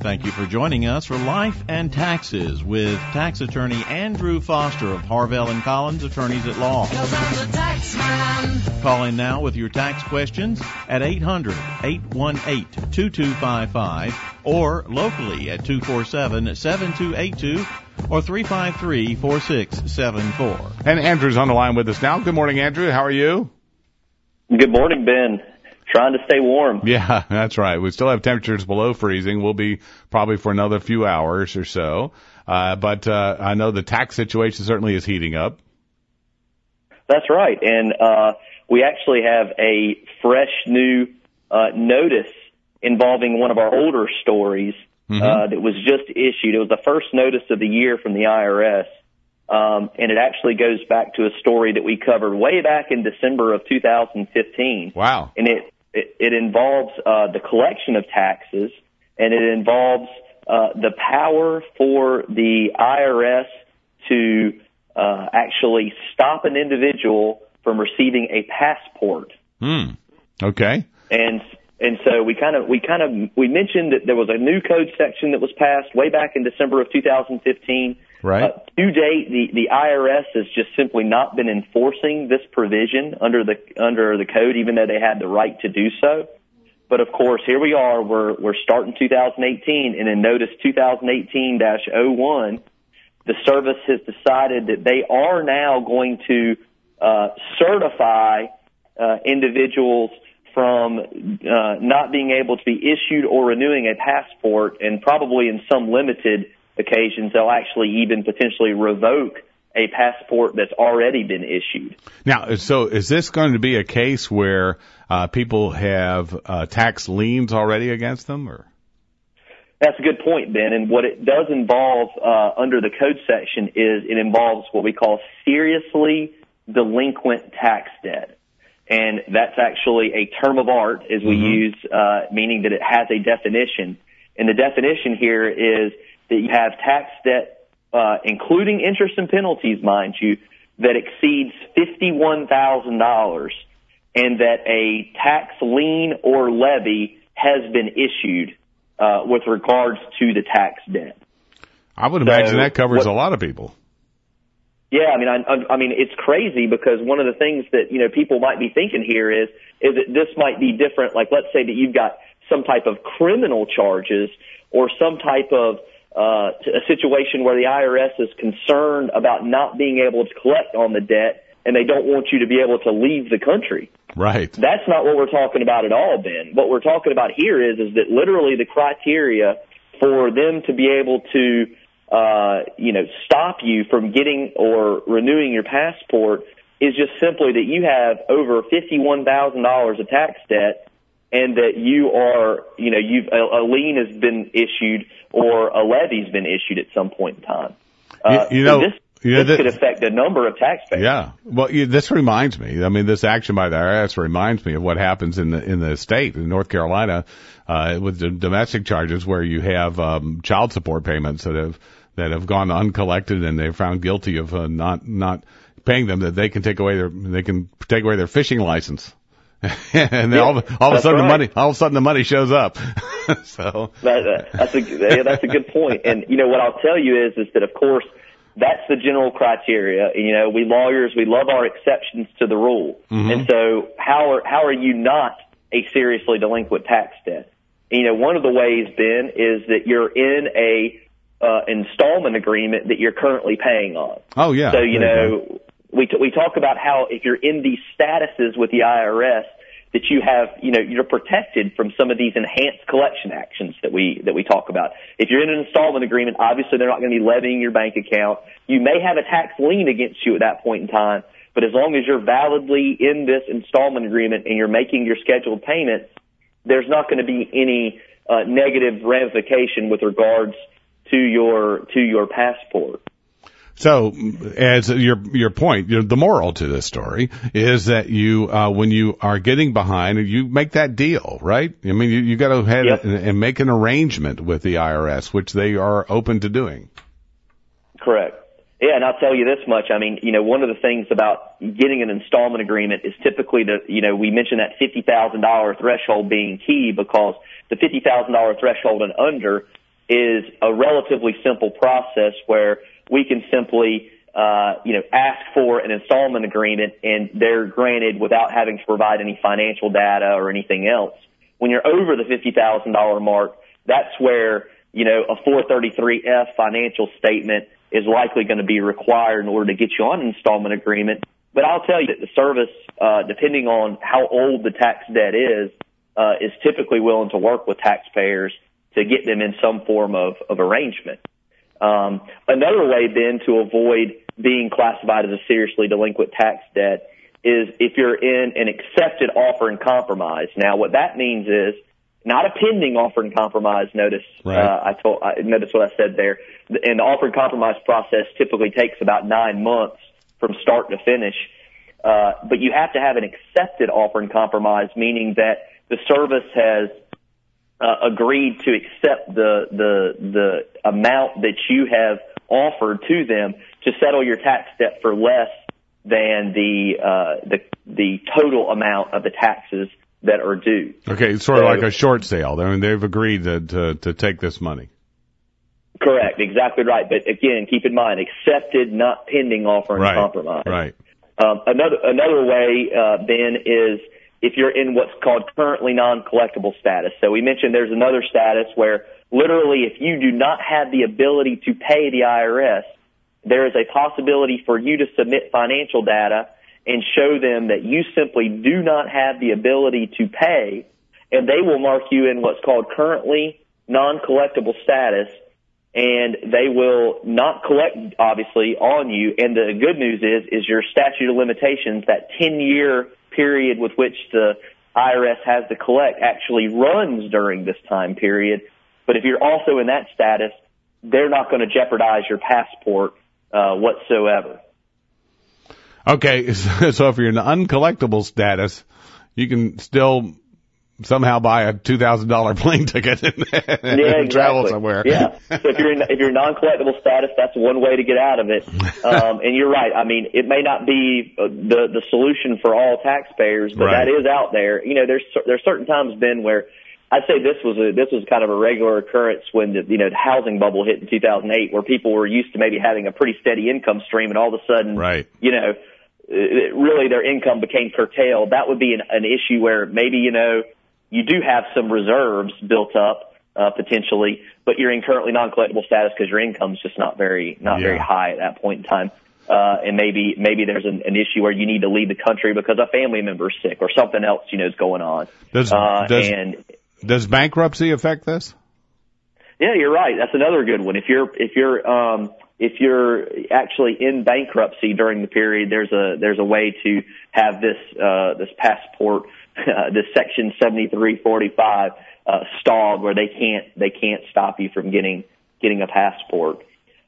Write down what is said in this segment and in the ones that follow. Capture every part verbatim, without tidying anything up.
Thank you for joining us for Life and Taxes with tax attorney Andrew Foster of Harvell and Collins, attorneys at law. 'Cause I'm the tax man. Call in now with your tax questions at eight hundred, eight one eight, two two five five or locally at two four seven, seven two eight two or three five three, four six seven four. And Andrew's on the line with us now. Good morning, Andrew. How are you? Good morning, Ben. Trying to stay warm. Yeah, that's right. We still have temperatures below freezing. We'll be probably for another few hours or so. Uh, but uh, I know the tax situation certainly is heating up. That's right. And uh, we actually have a fresh new uh, notice involving one of our older stories mm-hmm. uh, that was just issued. It was the first notice of the year from the I R S. Um, and it actually goes back to a story that we covered way back in December of two thousand fifteen. Wow. And it, it, it involves uh, the collection of taxes, and it involves uh, the power for the I R S to uh, actually stop an individual from receiving a passport. Hmm. Okay. And and so we kind of we kind of we mentioned that there was a new code section that was passed way back in December of two thousand fifteen. Right. Uh, to date, the, the I R S has just simply not been enforcing this provision under the under the code, even though they had the right to do so. But of course, here we are. We're we're starting two thousand eighteen, and in Notice two thousand eighteen dash oh one, the service has decided that they are now going to uh, certify uh, individuals from uh, not being able to be issued or renewing a passport, and probably in some limited occasions, they'll actually even potentially revoke a passport that's already been issued. Now, so is this going to be a case where uh, people have uh, tax liens already against them, or? That's a good point, Ben. And what it does involve uh, under the code section is it involves what we call seriously delinquent tax debt. And that's actually a term of art, as we mm-hmm. use, uh, meaning that it has a definition. And the definition here is that you have tax debt, uh, including interest and penalties, mind you, that exceeds fifty-one thousand dollars, and that a tax lien or levy has been issued uh, with regards to the tax debt. I would so imagine that covers what, a lot of people. Yeah, I mean, I, I mean, it's crazy because one of the things that, you know, people might be thinking here is, is that this might be different. Like, let's say that you've got some type of criminal charges or some type of uh, a situation where the I R S is concerned about not being able to collect on the debt, and they don't want you to be able to leave the country. Right. That's not what we're talking about at all, Ben. What we're talking about here is, is that literally the criteria for them to be able to Uh, you know, stop you from getting or renewing your passport is just simply that you have over fifty-one thousand dollars of tax debt, and that you are, you know, you've a, a lien has been issued or a levy's been issued at some point in time. Uh, you, you know, so this, you know, this that, could affect a number of taxpayers. Yeah. Well, you, this reminds me. I mean, this action by the I R S reminds me of what happens in the in the state in North Carolina uh, with the domestic charges, where you have um, child support payments that have that have gone uncollected, and they're found guilty of uh, not not paying them. That they can take away their they can take away their fishing license, and then yeah, all, all of a sudden right. the money all of a sudden the money shows up. so that, that, that's a yeah, that's a good point. And you know what I'll tell you is is that of course that's the general criteria. You know, we lawyers, we love our exceptions to the rule, mm-hmm. and so how are how are you not a seriously delinquent tax debt? And, you know, one of the ways, Ben, is that you're in a Uh, installment agreement that you're currently paying on. Oh, yeah. So, you know, we t- we talk about how if you're in these statuses with the I R S, that you have, you know, you're protected from some of these enhanced collection actions that we that we talk about. If you're in an installment agreement, obviously they're not going to be levying your bank account. You may have a tax lien against you at that point in time, but as long as you're validly in this installment agreement and you're making your scheduled payments, there's not going to be any uh, negative ramification with regards to your to your passport. So, as your your point, you know, the moral to this story is that you, uh, when you are getting behind, you make that deal, right? I mean, you, you got to head yep. and, and make an arrangement with the I R S, which they are open to doing. Correct. Yeah, and I'll tell you this much. I mean, you know, one of the things about getting an installment agreement is typically the, you know, we mentioned that fifty thousand dollars threshold being key, because the fifty thousand dollars threshold and under, is a relatively simple process where we can simply, uh, you know, ask for an installment agreement and they're granted without having to provide any financial data or anything else. When you're over the fifty thousand dollars mark, that's where, you know, a four thirty-three F financial statement is likely going to be required in order to get you on an installment agreement. But I'll tell you that the service, uh, depending on how old the tax debt is, uh, is typically willing to work with taxpayers to get them in some form of, of arrangement. Um, another way, Ben, to avoid being classified as a seriously delinquent tax debt is if you're in an accepted offer and compromise. Now, what that means is not a pending offer and compromise. Notice, right. uh, I told, I, notice what I said there. And the offer and compromise process typically takes about nine months from start to finish. Uh, but you have to have an accepted offer and compromise, meaning that the service has uh, agreed to accept the, the, the amount that you have offered to them to settle your tax debt for less than the, uh, the, the total amount of the taxes that are due. Okay, it's sort so, of like a short sale. I mean, they've agreed to, to, to take this money. Correct, exactly right. But again, keep in mind, accepted, not pending offer and right, compromise. Right. Um, another another way, uh, Ben, is if you're in what's called currently non-collectible status. So we mentioned there's another status where literally if you do not have the ability to pay the I R S, there is a possibility for you to submit financial data and show them that you simply do not have the ability to pay, and they will mark you in what's called currently non-collectible status, and they will not collect, obviously, on you. And the good news is, is your statute of limitations, that ten-year period with which the I R S has to collect, actually runs during this time period. But if you're also in that status, they're not going to jeopardize your passport uh, whatsoever. Okay, so if you're in uncollectible status, you can still somehow buy a two thousand dollars plane ticket and, and yeah, exactly. travel somewhere. Yeah. So if you're in, if you're non-collectible status, that's one way to get out of it. Um, and you're right. I mean, it may not be the the solution for all taxpayers, but right. that is out there. You know, there's there's certain times, Ben, where I'd say this was a, this was kind of a regular occurrence when the, you know, the housing bubble hit in two thousand eight, where people were used to maybe having a pretty steady income stream, and all of a sudden, right. you know, it, really their income became curtailed. That would be an, an issue where maybe, you know, you do have some reserves built up, uh, potentially, but you're in currently non-collectible status because your income's just not very, not yeah. very high at that point in time. Uh, and maybe, maybe there's an, an issue where you need to leave the country because a family member is sick or something else, you know, is going on. Does, uh, does, and, does bankruptcy affect this? Yeah, you're right. That's another good one. If you're, if you're, um, if you're actually in bankruptcy during the period, there's a, there's a way to have this, uh, this passport, uh, this section seventy-three forty-five, uh, stalled where they can't, they can't stop you from getting, getting a passport.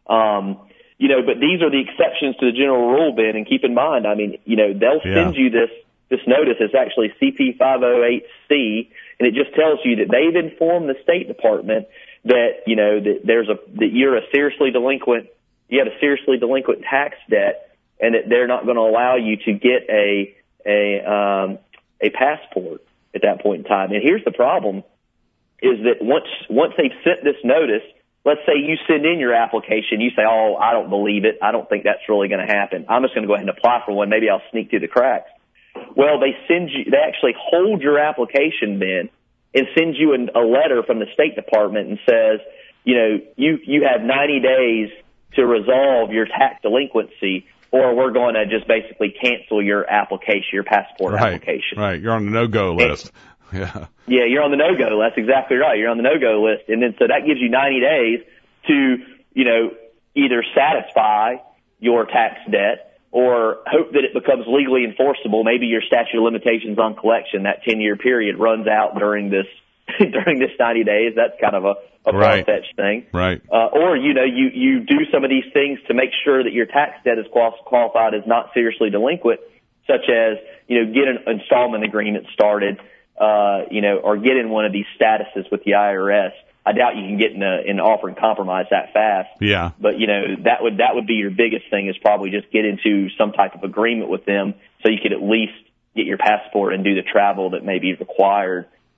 Um, you know, but these are the exceptions to the general rule, Ben, and keep in mind, I mean, you know, they'll yeah. send you this, this notice. It's actually C P five oh eight C, and it just tells you that they've informed the State Department that, you know, that there's a, that you're a seriously delinquent, you have a seriously delinquent tax debt, and that they're not going to allow you to get a, a, um, a passport at that point in time. And here's the problem is that once, once they've sent this notice, let's say you send in your application, you say, oh, I don't believe it. I don't think that's really going to happen. I'm just going to go ahead and apply for one. Maybe I'll sneak through the cracks. Well, they send you, they actually hold your application, Ben, and send you an, a letter from the State Department and says, you know, you, you have ninety days to resolve your tax delinquency, or we're going to just basically cancel your application, your passport right, application. Right. You're on the no-go list. And, yeah. Yeah, you're on the no-go list. That's exactly right. You're on the no-go list. And then so that gives you ninety days to, you know, either satisfy your tax debt or hope that it becomes legally enforceable. Maybe your statute of limitations on collection, that ten-year period, runs out during this during this ninety days. That's kind of a, a right. far-fetched thing. Right. Uh, or, you know, you, you do some of these things to make sure that your tax debt is qual- qualified as not seriously delinquent, such as, you know, get an installment agreement started, uh, you know, or get in one of these statuses with the I R S. I doubt you can get in, a, in an offer and compromise that fast. Yeah. But, you know, that would, that would be your biggest thing, is probably just get into some type of agreement with them so you could at least get your passport and do the travel that may be required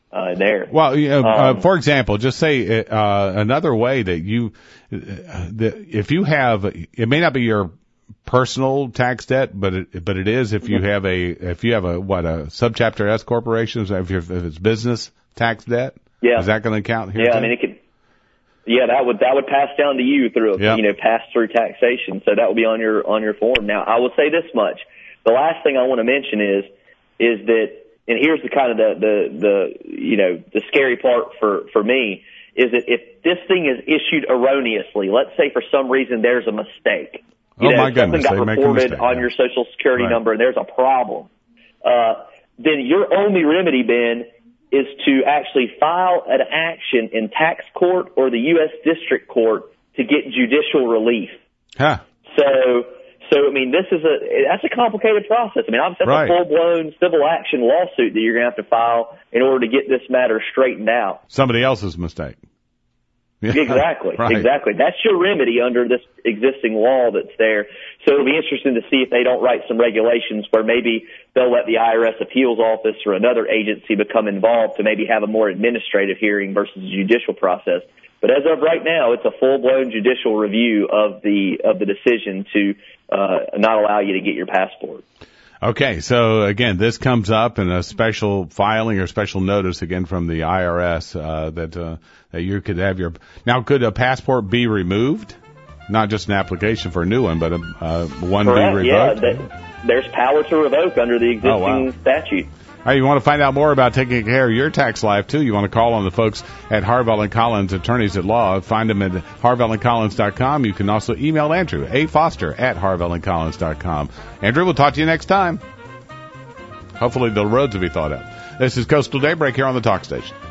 uh, there. Well, you know, Um, uh, for example, just say uh, another way that you, uh, the, if you have, it may not be your personal tax debt, but it, but it is if you have a if you have a what a subchapter S corporation, if, you're, if it's business tax debt. Yeah. Is that going to count here? Yeah, too? I mean it could. Yeah, that would that would pass down to you through Yep. you know pass through taxation. So that would be on your on your form. Now I will say this much: the last thing I want to mention is is that, and here's the kind of the the, the you know the scary part for for me is that if this thing is issued erroneously, let's say for some reason there's a mistake. You Oh, know, my goodness, something got they make a reported mistake, on yeah. your Social Security Right. number and there's a problem. Uh, then your only remedy, Ben, is to actually file an action in tax court or the U S District Court to get judicial relief. Huh. So, so I mean, this is a that's a complicated process. I mean, obviously that's Right. a full-blown civil action lawsuit that you're going to have to file in order to get this matter straightened out. Somebody else's mistake. Yeah. Exactly, Right. exactly. That's your remedy under this existing law that's there. So it'll be interesting to see if they don't write some regulations where maybe they'll let the I R S appeals office or another agency become involved to maybe have a more administrative hearing versus a judicial process. But as of right now, it's a full-blown judicial review of the of the decision to uh, not allow you to get your passport. Okay, so again, this comes up in a special filing or special notice again from the I R S uh, that uh, that you could have your now. Could a passport be removed? Not just an application for a new one, but a uh, one Correct. be Yeah, revoked. that, there's power to revoke under the existing Oh, wow. statute. All right, you want to find out more about taking care of your tax life, too, you want to call on the folks at Harvell and Collins, attorneys at law. Find them at harvell and collins dot com. You can also email Andrew, a foster at harvell and collins dot com. Andrew, we'll talk to you next time. Hopefully the roads will be thought out. This is Coastal Daybreak here on the Talk Station.